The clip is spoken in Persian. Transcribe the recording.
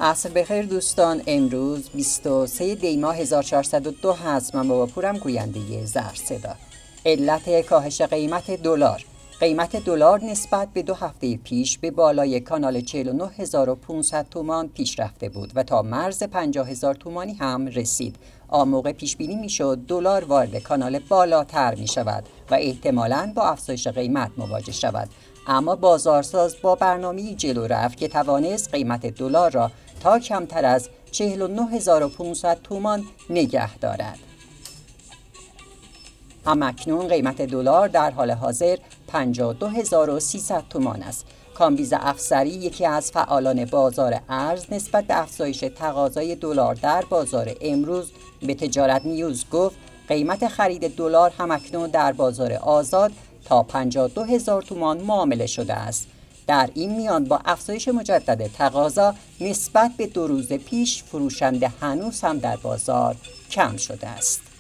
عصر بخیر دوستان. امروز 23 دی ماه 1402 هست. من بابا پورم، گوینده زر صدا. علت کاهش قیمت دلار. قیمت دلار نسبت به 2 هفته پیش به بالای کانال 49500 تومان پیش رفته بود و تا مرز 50000 تومانی هم رسید. آن موقع پیش بینی میشد دلار وارد کانال بالاتر می شود و احتمالاً با افزایش قیمت مواجه شود. اما بازارساز با برنامه‌ای جلو رفت که توانست قیمت دلار را تا کمتر از 49500 تومان نگه دارد. همکنون قیمت دلار در حال حاضر 52300 تومان است. کامبیز افسری، یکی از فعالان بازار ارز، نسبت به افزایش تقاضای دلار در بازار امروز به تجارت نیوز گفت قیمت خرید دلار همکنون در بازار آزاد تا 52000 تومان معامله شده است. در این میان با افزایش مجدد تقاضا نسبت به 2 روز پیش، فروشنده هنوز هم در بازار کم شده است.